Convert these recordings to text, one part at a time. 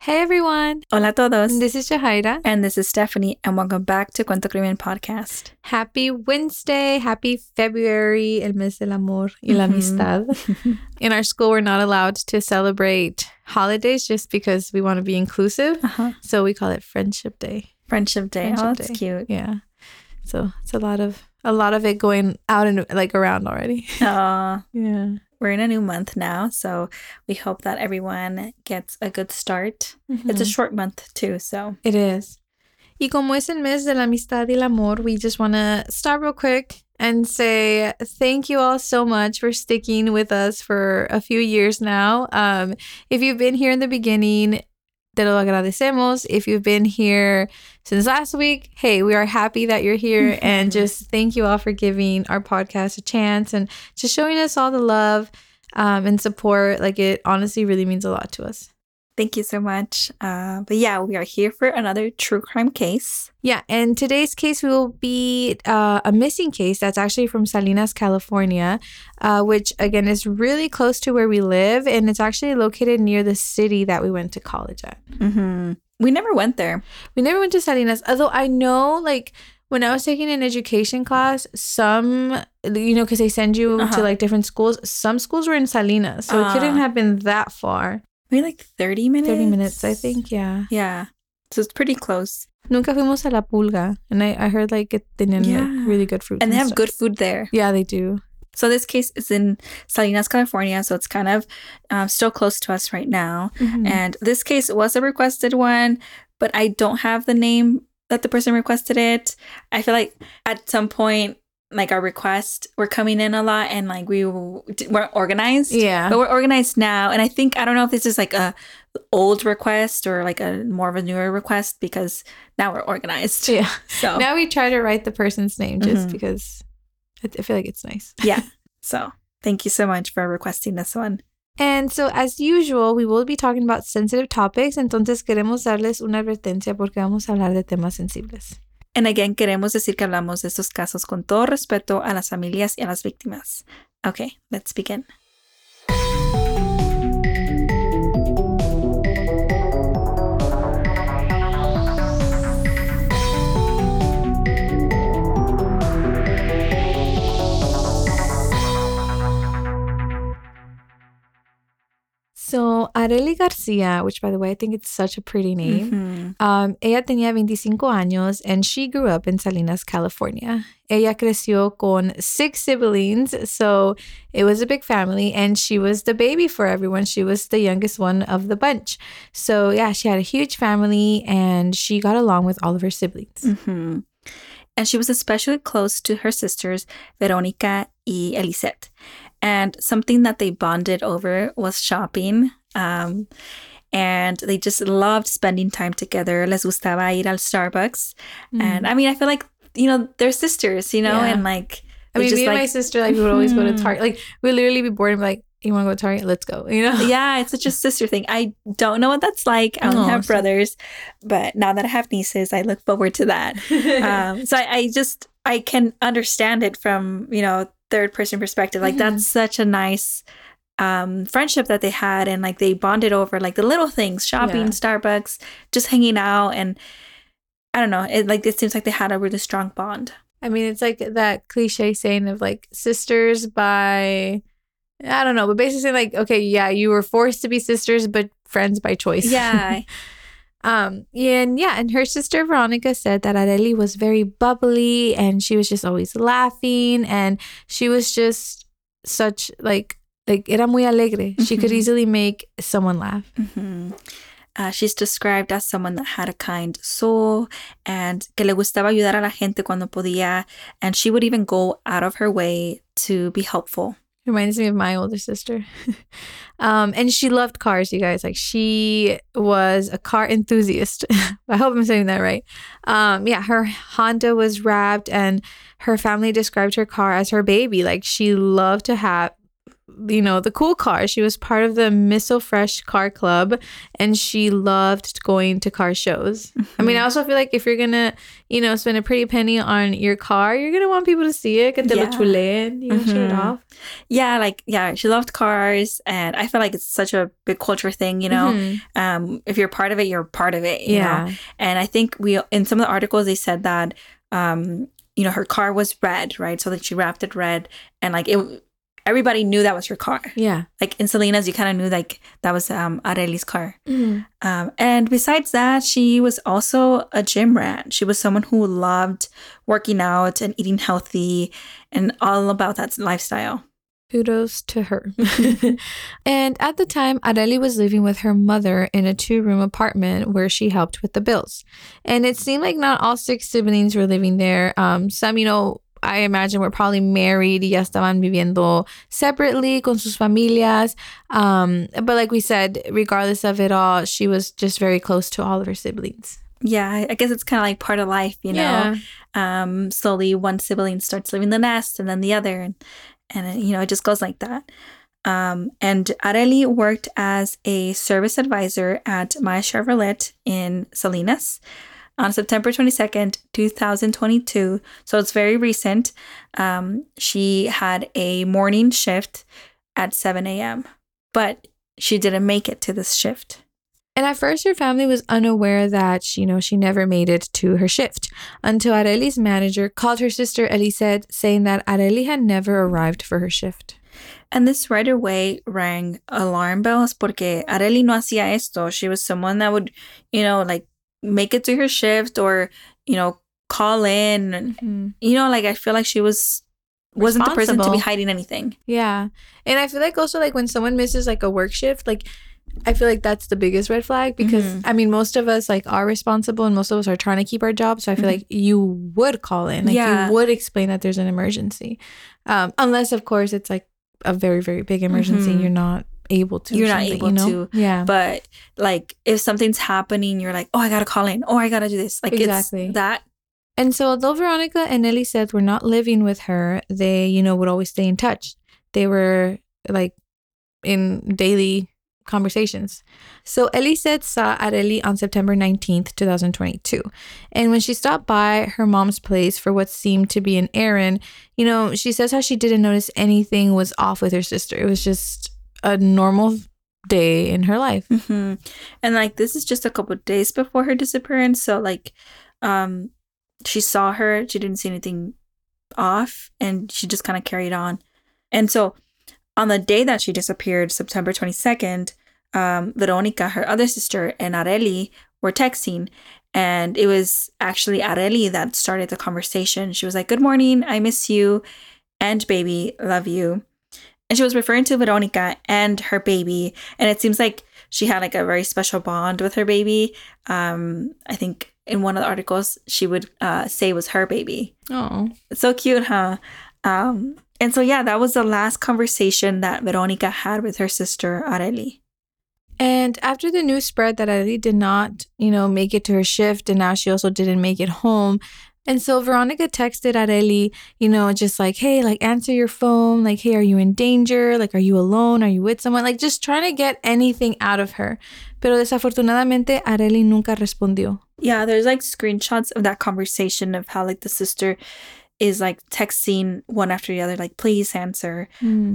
Hey everyone! Hola a todos. This is Jahaira. And this is Stephanie, and welcome back to Cuento Crimen Podcast. Happy Wednesday. Happy February, el mes del amor y la amistad. In our school, we're not allowed to celebrate holidays just because we want to be inclusive. So we call it Friendship Day. Friendship Day. That's cute. Yeah. So it's a lot of it going out and like around already. Yeah. We're in a new month now, so we hope that everyone gets a good start. It's a short month too, so. It is. Y como es el mes de la amistad y el amor, we just want to stop real quick and say thank you all so much for sticking with us for a few years now. If you've been here in the beginning, te lo agradecemos. If you've been here since last week, hey, we are happy that you're here. And just thank you all for giving our podcast a chance and just showing us all the love and support. Like, it honestly really means a lot to us. Thank you so much. But yeah, we are here for another true crime case. Yeah, and today's case will be a missing case that's actually from Salinas, California, which, again, is really close to where we live, and it's actually located near the city that we went to college at. We never went there. We never went to Salinas, although I know, like, when I was taking an education class, some, because they send you to, like, different schools, some schools were in Salinas, so it couldn't have been that far. Maybe like 30 minutes? 30 minutes, I think, yeah. Yeah. So it's pretty close. Nunca fuimos a La Pulga. And I heard like it tenían like really good fruit. And they have good food there. Yeah, they do. So this case is in Salinas, California. So it's kind of still close to us right now. And this case was a requested one, but I don't have the name that the person requested it. I feel like at some point, like our requests were coming in a lot and like we weren't organized. Yeah. But we're organized now. And I don't know if this is like a old request or like a more of a newer request because now we're organized. Yeah. So now we try to write the person's name just because I feel like it's nice. Yeah. So thank you so much for requesting this one. And so, as usual, we will be talking about sensitive topics. Entonces, queremos darles una advertencia porque vamos a hablar de temas sensibles. And again, queremos decir que hablamos de estos casos con todo respeto a las familias y a las víctimas. Okay, let's begin. So, Arely Garcia, which, by the way, I think it's such a pretty name. Ella tenía 25 años and she grew up in Salinas, California. Ella creció con 6 siblings, so it was a big family, and she was the baby for everyone. She was the youngest one of the bunch. So, yeah, she had a huge family and she got along with all of her siblings. And she was especially close to her sisters, Veronica y Elisette. And something that they bonded over was shopping. And they just loved spending time together. Les gustaba ir al Starbucks. And I mean, I feel like, they're sisters, and like... I mean, me and my sister, like, we would always go to Target. Like, we'd literally be bored and be like, you want to go to Target? Let's go, Yeah, it's such a sister thing. I don't know what that's like. I don't have brothers. But now that I have nieces, I look forward to that. So I can understand it from, third person perspective. Like, that's such a nice friendship that they had. And like, they bonded over like the little things, shopping, Starbucks, just hanging out. And I don't know, it seems like they had a really strong bond. I mean, it's like that cliche saying of like sisters by... I don't know, but basically like, okay, yeah, you were forced to be sisters, but friends by choice. Yeah. And her sister Veronica said that Arely was very bubbly and she was just always laughing and she was just such like era muy alegre. She could easily make someone laugh. She's described as someone that had a kind soul and que le gustaba ayudar a la gente cuando podía, and she would even go out of her way to be helpful. Reminds me of my older sister. And she loved cars, you guys. Like, she was a car enthusiast. I hope I'm saying that right. Her Honda was wrapped and her family described her car as her baby. Like, she loved to have the cool car. She was part of the Miso Fresh car club, and she loved going to car shows. I mean, I also feel like if you're gonna, spend a pretty penny on your car, you're gonna want people to see it, que te lo chuleen, show it off. Yeah, she loved cars, and I feel like it's such a big culture thing, if you're part of it, you're part of it, you know? And I think in some of the articles, they said that, her car was red, right? So like she wrapped it red, and like everybody knew that was her car. Yeah. Like in Selena's, you kind of knew like that was Arely's car. And besides that, she was also a gym rat. She was someone who loved working out and eating healthy and all about that lifestyle. Kudos to her. And at the time, Arely was living with her mother in a 2-room apartment where she helped with the bills. And it seemed like not all 6 siblings were living there. Some, I imagine were probably married y ya estaban viviendo separately con sus familias. But like we said, regardless of it all, she was just very close to all of her siblings. Yeah, I guess it's kind of like part of life, Yeah. Slowly one sibling starts leaving the nest and then the other. And it just goes like that. And Arely worked as a service advisor at Maya Chevrolet in Salinas on September 22nd, 2022. So it's very recent. She had a morning shift at 7 a.m., but she didn't make it to this shift. And at first, her family was unaware that she never made it to her shift until Arely's manager called her sister Elisette, saying that Arely had never arrived for her shift. And this right away rang alarm bells porque Arely no hacía esto. She was someone that would, like make it to her shift or, call in. Mm-hmm. I feel like she wasn't the person to be hiding anything. Yeah. And I feel like also like when someone misses like a work shift, like I feel like that's the biggest red flag because, I mean, most of us like are responsible and most of us are trying to keep our job. So I feel like you would call in. Like you would explain that there's an emergency. Unless, of course, it's like a very, very big emergency. You're not able to. You're not able to. Yeah. But like if something's happening, you're like, oh, I got to call in. Oh, I got to do this. Like exactly. It's that. And so although Veronica and Elisette were not living with her, they, would always stay in touch. They were like in daily conversations. So Elisette saw Arely on September 19th, 2022. And when she stopped by her mom's place for what seemed to be an errand, she says how she didn't notice anything was off with her sister. It was just a normal day in her life. And like this is just a couple of days before her disappearance. So like she saw her, she didn't see anything off, and she just kind of carried on. And so on the day that she disappeared, September 22nd, Veronica, her other sister, and Arely were texting. And it was actually Arely that started the conversation. She was like, "Good morning, I miss you. And baby, love you." And she was referring to Veronica and her baby. And it seems like she had like a very special bond with her baby. I think in one of the articles, she would say it was her baby. Oh, it's so cute, huh? And so, yeah, that was the last conversation that Veronica had with her sister, Arely. And after the news spread that Arely did not, make it to her shift, and now she also didn't make it home. And so Veronica texted Arely, just like, hey, like, answer your phone. Like, hey, are you in danger? Like, are you alone? Are you with someone? Like, just trying to get anything out of her. Pero desafortunadamente, Arely nunca respondió. Yeah, there's like screenshots of that conversation of how like the sister is like texting one after the other, like, please answer.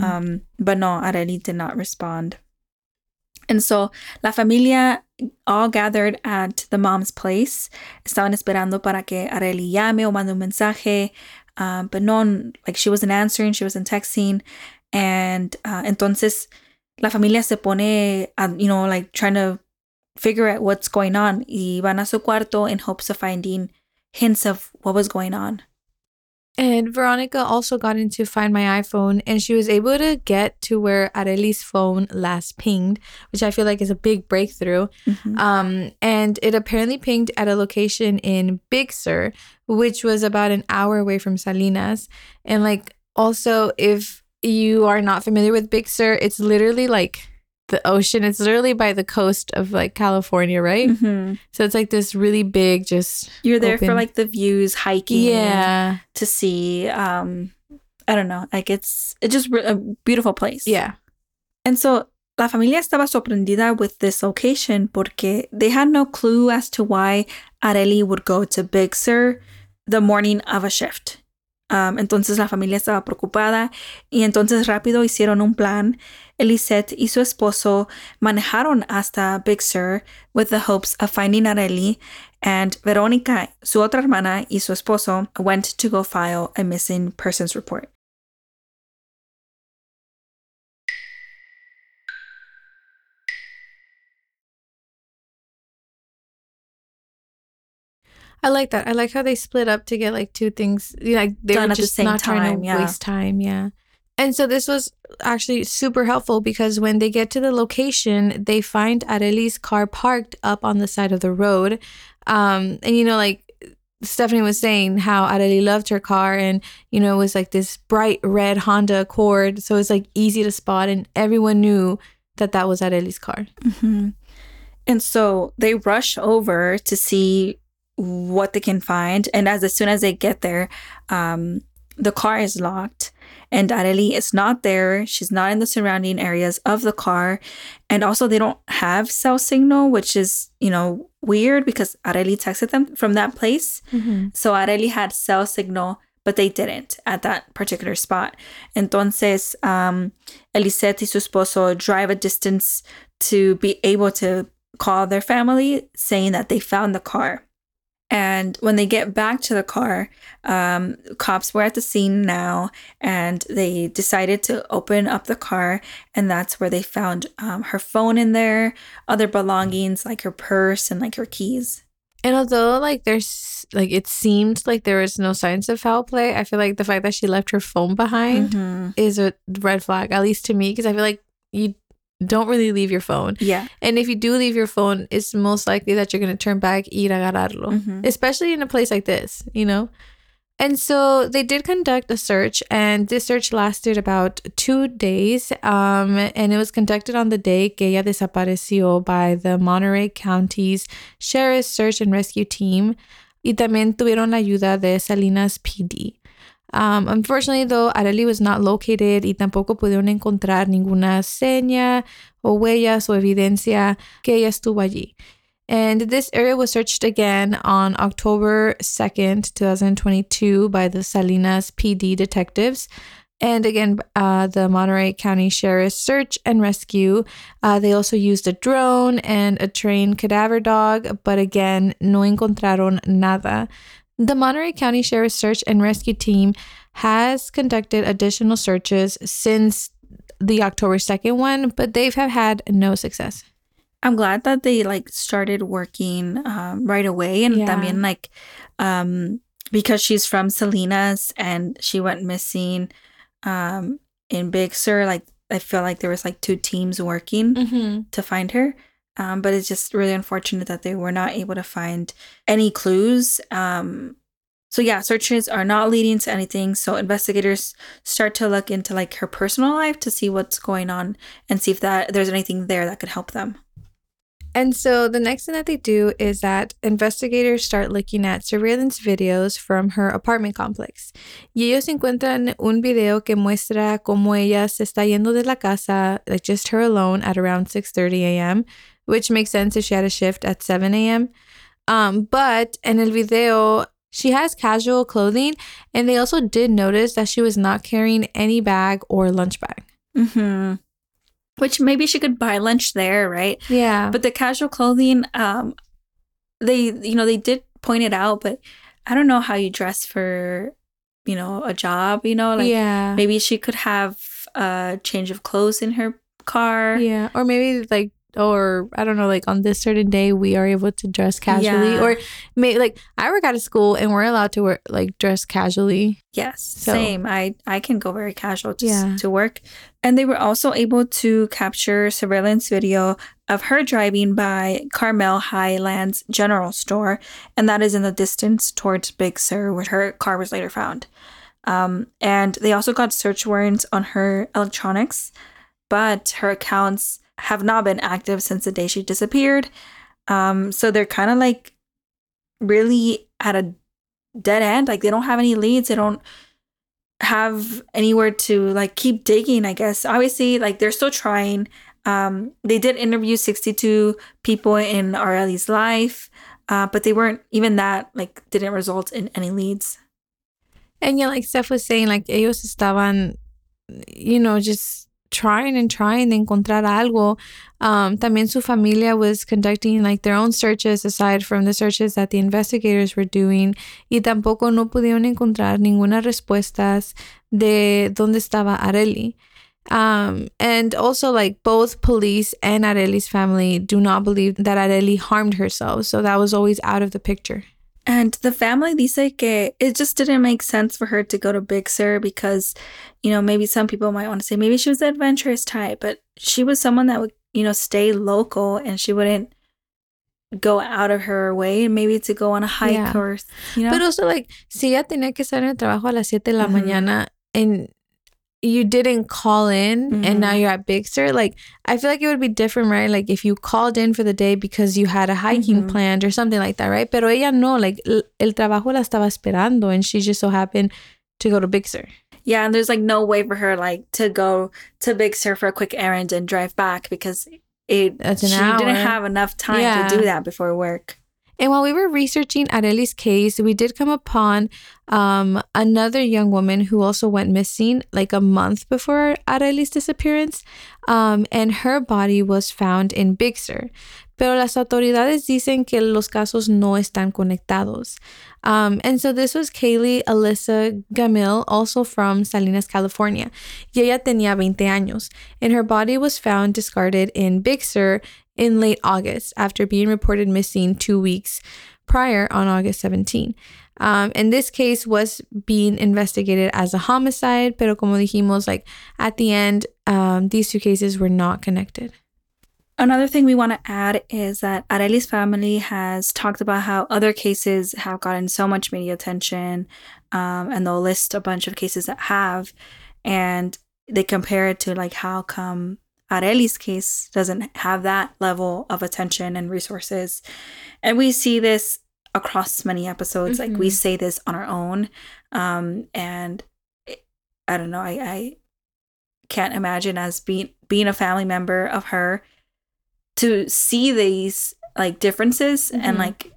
But no, Arely did not respond. And so la familia all gathered at the mom's place. Estaban esperando para que Arely llame o mande un mensaje. But no, like she wasn't answering, she wasn't texting. And entonces la familia se pone, like trying to figure out what's going on. Y van a su cuarto in hopes of finding hints of what was going on. And Veronica also got into Find My iPhone, and she was able to get to where Arely's phone last pinged, which I feel like is a big breakthrough. And it apparently pinged at a location in Big Sur, which was about an hour away from Salinas. And like, also, if you are not familiar with Big Sur, it's literally like the ocean. It's literally by the coast of like California, right? So it's like this really big, just you're there open. For like the views, hiking, yeah, to see I don't know. Like it's just a beautiful place. Yeah. And so la familia estaba sorprendida with this location porque they had no clue as to why Arely would go to Big Sur the morning of a shift. Entonces la familia estaba preocupada y entonces rápido hicieron un plan. Elisette y su esposo manejaron hasta Big Sur with the hopes of finding Arely, and Verónica, su otra hermana, y su esposo went to go file a missing persons report. I like that. I like how they split up to get like two things. Like they Done were at the just same not trying time, to yeah. waste time. Yeah. And so this was actually super helpful because when they get to the location, they find Arely's car parked up on the side of the road. And like Stephanie was saying how Arely loved her car, and it was like this bright red Honda Accord, so it's like easy to spot, and everyone knew that was Arely's car. Mm-hmm. And so they rush over to see what they can find, and as soon as they get there, the car is locked and Arely is not there. She's not in the surrounding areas of the car, and also they don't have cell signal, which is weird because Arely texted them from that place. Mm-hmm. So Arely had cell signal, but they didn't at that particular spot. Entonces Elisette y su esposo drive a distance to be able to call their family saying that they found the car. And when they get back to the car, cops were at the scene now, and they decided to open up the car, and that's where they found her phone in there, other belongings like her purse and like her keys. And although there's it seemed like there was no signs of foul play, I feel like the fact that she left her phone behind is a red flag, at least to me, because I feel like you don't really leave your phone. Yeah. And if you do leave your phone, it's most likely that you're going to turn back y ir a agarrarlo, especially in a place like this, And so they did conduct a search, and this search lasted about 2 days. And it was conducted on the day que ella desapareció by the Monterey County's Sheriff's Search and Rescue Team. Y también tuvieron la ayuda de Salinas PD. Unfortunately, though, Arely was not located y tampoco pudieron encontrar ninguna seña o huellas o evidencia que ella estuvo allí. And this area was searched again on October 2nd, 2022 by the Salinas PD detectives. And again, the Monterey County Sheriff's Search and Rescue. They also used a drone and a trained cadaver dog, but again, no encontraron nada. The Monterey County Sheriff's Search and Rescue Team has conducted additional searches since the October 2nd one, but they've had no success. I'm glad that they started working right away, and también because she's from Salinas and she went missing in Big Sur. I feel like there was 2 teams working to find her. But it's just really unfortunate that they were not able to find any clues. So yeah, searches are not leading to anything. So investigators start to look into her personal life to see what's going on and see if there's anything there that could help them. And so the next thing that they do is that investigators start looking at surveillance videos from her apartment complex. Y ellos encuentran un video que muestra cómo ella se está yendo de la casa, just her alone, at around 6:30 a.m., which makes sense if she had a shift at 7 a.m. But in el video, she has casual clothing, and they also did notice that she was not carrying any bag or lunch bag. Which maybe she could buy lunch there, right? Yeah. But the casual clothing, they did point it out, but I don't know how you dress for, a job, yeah. Maybe she could have a change of clothes in her car. Yeah. Or maybe or I don't know, on this certain day we are able to dress casually. Yeah. Or maybe I work out of school and we're allowed to wear dress casually. Yes, same. I can go very casual to work. And they were also able to capture surveillance video of her driving by Carmel Highlands General Store, and that is in the distance towards Big Sur, where her car was later found. And they also got search warrants on her electronics, but her accounts have not been active since the day she disappeared. So they're kind of really at a dead end. They don't have any leads. They don't have anywhere to like keep digging, I guess. Obviously, like they're still trying. They did interview 62 people in Arely's life, but they weren't even that, like, didn't result in any leads. And yeah, like Steph was saying, like ellos estaban, just trying de encontrar algo. También su familia was conducting like their own searches aside from the searches that the investigators were doing, y tampoco no pudieron encontrar ninguna respuestas de dónde estaba Arely. And also, like, both police and Arely's family do not believe that Arely harmed herself, so that was always out of the picture. And the family dice que it just didn't make sense for her to go to Big Sur because, maybe some people might want to say maybe she was the adventurous type, but she was someone that would, stay local, and she wouldn't go out of her way maybe to go on a hike or, But also, like, si ella tenía que estar en el trabajo a las 7 de la mañana and you didn't call in and now you're at Big Sur, like, I feel like it would be different, right? Like, if you called in for the day because you had a hiking planned or something like that, right? Pero ella no, like, el trabajo la estaba esperando and she just so happened to go to Big Sur. Yeah, and there's, like, no way for her, like, to go to Big Sur for a quick errand and drive back because she didn't have enough time to do that before work. And while we were researching Arely's case, we did come upon another young woman who also went missing like a month before Arely's disappearance. And her body was found in Big Sur. Pero las autoridades dicen que los casos no están conectados. And so this was Kaylee Alyssa Gamil, also from Salinas, California. Y ella tenía 20 años. And her body was found discarded in Big Sur in late August after being reported missing 2 weeks prior on August 17. And this case was being investigated as a homicide, pero como dijimos, like at the end, these two cases were not connected. Another thing we want to add is that Arely's family has talked about how other cases have gotten so much media attention, and they'll list a bunch of cases that have, and they compare it to like how come Arely's case doesn't have that level of attention and resources. And we see this across many episodes. Like we say this on our own. And I don't know, I can't imagine as being a family member of her to see these like differences and like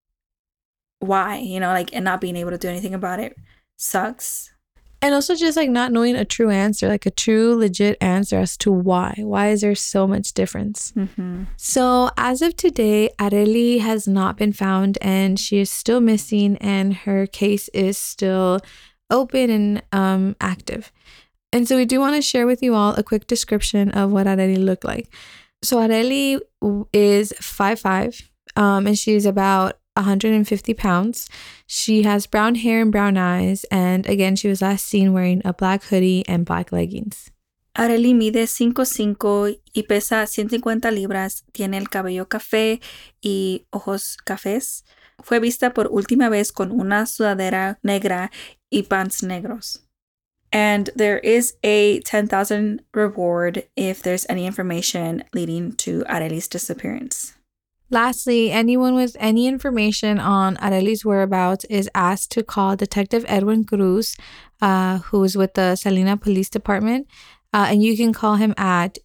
why, like, and not being able to do anything about it sucks. And also just like not knowing a true answer, like a true legit answer as to why. Why is there so much difference? So as of today, Arely has not been found and she is still missing and her case is still open and active. And so we do want to share with you all a quick description of what Arely looked like. So Arely is 5'5", and she's about 150 pounds. She has brown hair and brown eyes, and again, she was last seen wearing a black hoodie and black leggings. Arely mide 5'5" y pesa 150 libras, tiene el cabello café y ojos cafés. Fue vista por última vez con una sudadera negra y pants negros. And there is a $10,000 reward if there's any information leading to Arely's disappearance. Lastly, anyone with any information on Arely's whereabouts is asked to call Detective Edwin Cruz, who is with the Salina Police Department, and you can call him at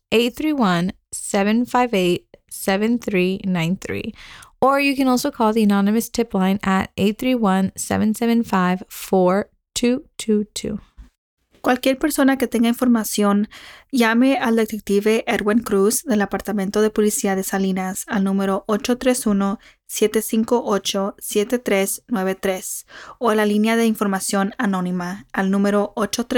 831-758-7393. Or you can also call the anonymous tip line at 831-775-4222. Cualquier persona que tenga información, llame al detective Edwin Cruz del Apartamento de Policía de Salinas al número 831-758-7393 o a la línea de información anónima al número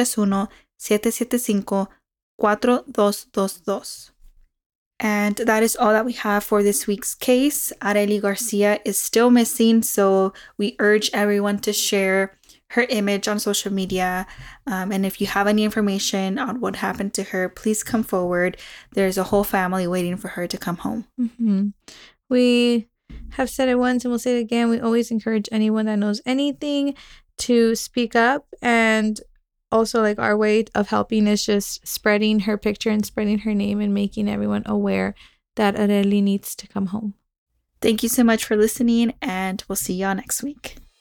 831-775-4222. And that is all that we have for this week's case. Arely Garcia is still missing, so we urge everyone to share her image on social media. And if you have any information on what happened to her, please come forward. There's a whole family waiting for her to come home. We have said it once and we'll say it again. We always encourage anyone that knows anything to speak up. And also, like, our way of helping is just spreading her picture and spreading her name and making everyone aware that Arely needs to come home. Thank you so much for listening, and we'll see y'all next week.